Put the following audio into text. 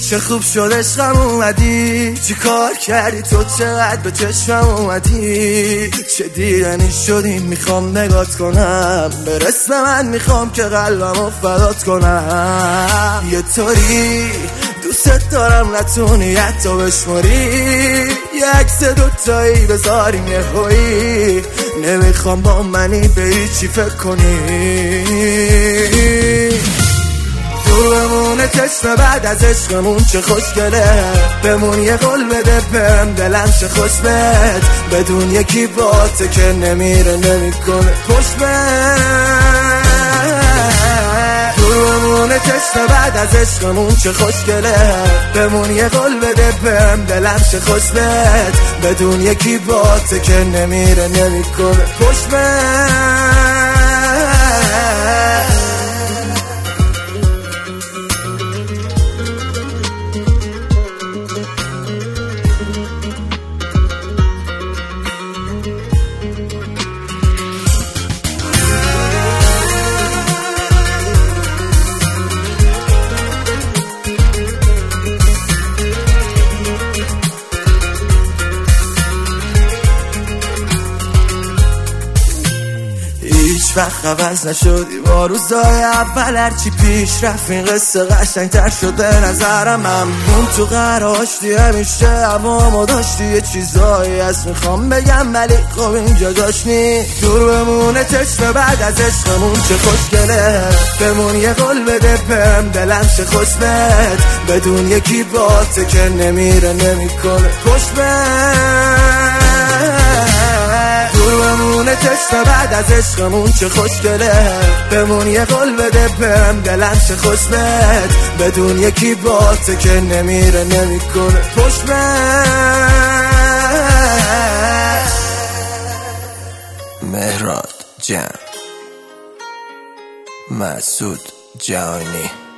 چه خوب شد عشقم اومدی، چی کار کردی تو چقدر به چشمم اومدی، چه دیدنی شدی میخوام نگات کنم، برس به من میخوام که قلبمو فدات کنم. یه طوری دوست دارم نتونی حتی بشماری، یه عکس دوتایی بذاریم یه هایی، نمیخوام با منی به هیچی فکر کنی. دور بمونه چشم بعد از عشقمون چه خوشگله، بمون یه قول بده بهم دلم چه خوش بهت، بدون یکی باته که نمیره نمیکنه پشت بهت. دور بمونه چشم بعد از عشقمون چه خوشگله، بمون یه قول بده بهم دلم چه خوش بهت، بدون یکی باته که نمیره نمیکنه پشت بهت. هیچ وقت عوض نشدی با روزای اول، هرچی پیش رفت این قصه قشنگ‌تر شده نظرم. ممنون تو قراشتی همیشه هوامو داشتی، یه چیزایی هست میخوام بگم ولی خب اینجا جاش نی. دور بمونه چشم بعد از عشقمون چه خوشگله، بمون یه قول بده بهم دلم چه خوش بهت، بدون یکی باته که نمیره نمیکنه پشت بهت. دور بمونه چشم بعد از عشقمون چه خوشگله، بمون یه قول بده بهم دلم چه خوش بهت، بدون یکی باته که نمیره نمیکنه پشت بهت. مهراد جان، مسعود جانی.